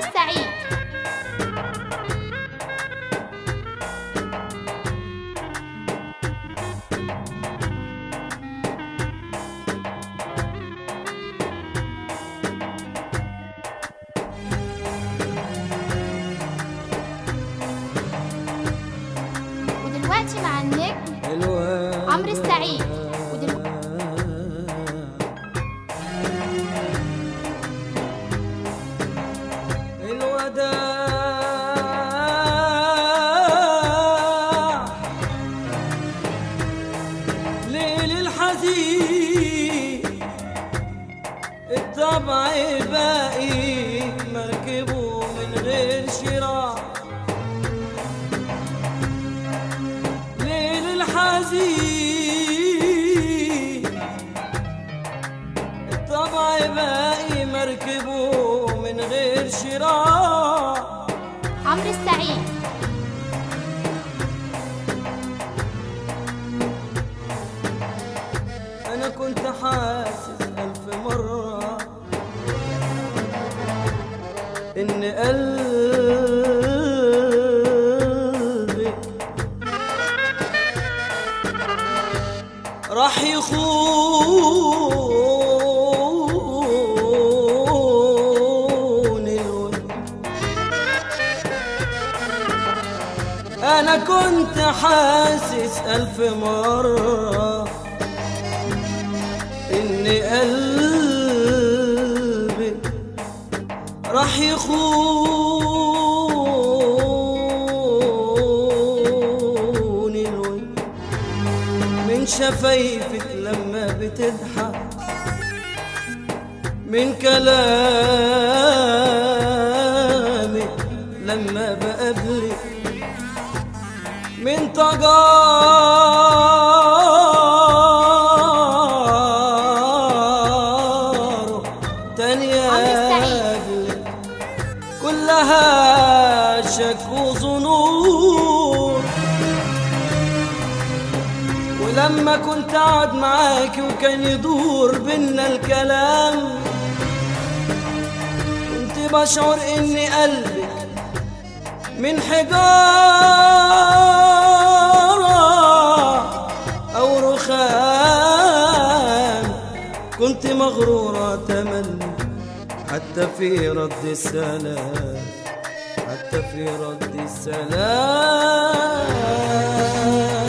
السعيد. ودلوقتي مع النجم عمرو السعيد. ليل الحزين الطبع باقي مركبه من غير شراع. ليل الحزين الطبع باقي مركبه من غير شراع. عمرو السعيد. أنا كنت حاسس 1000 مرة إن قلبي راح يخون الود. أنا كنت حاسس 1000 مرة إن قلبي راح يخون الود. من شفايفك لما بتضحك، من كلامك لما بقابلك، من تجارب تانية قبلك كلها شك وظنون. ولما كنت قاعد معاكي وكان يدور بينا الكلام، كنت بشعر ان قلبك من حجارة او رخام. كنت مغرورة تملي حتى في رد السلام، حتى في رد السلام.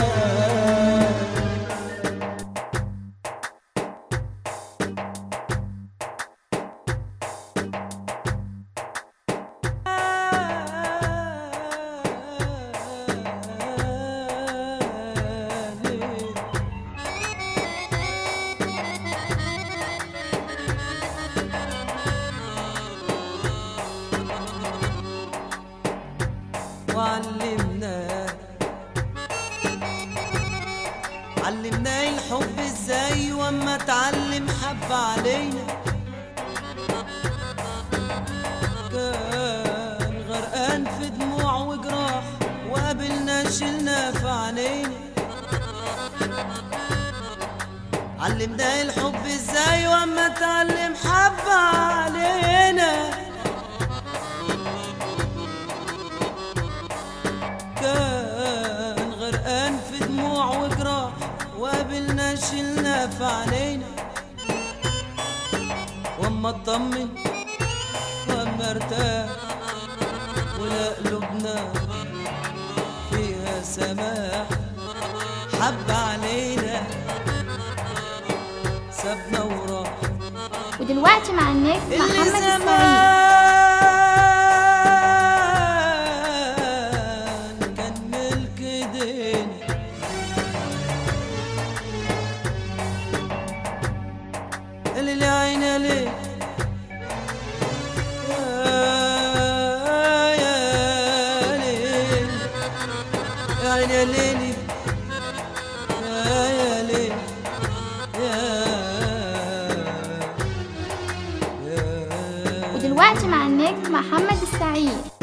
علمناه الحب ازاي، واما اتعلم حب علينا. كان غرقان في دموع وجراح، وقابلنا شلنا في عينينا. علمناه الحب ازاي، واما اتعلم حب علينا. كان غرقان في دموع وجراح، وقابلنا شلنا في عينينا. واما اطمن واما ارتاح، ولا قلوبنا فيها سماح، حب علينا سابنا وراح. ودلوقتي مع النجم محمد السعيد. اللي عيني ليه يا ليل، يا عيني يا ليلي، يا ليل، ودلوقتي مع النجم محمد السعيد.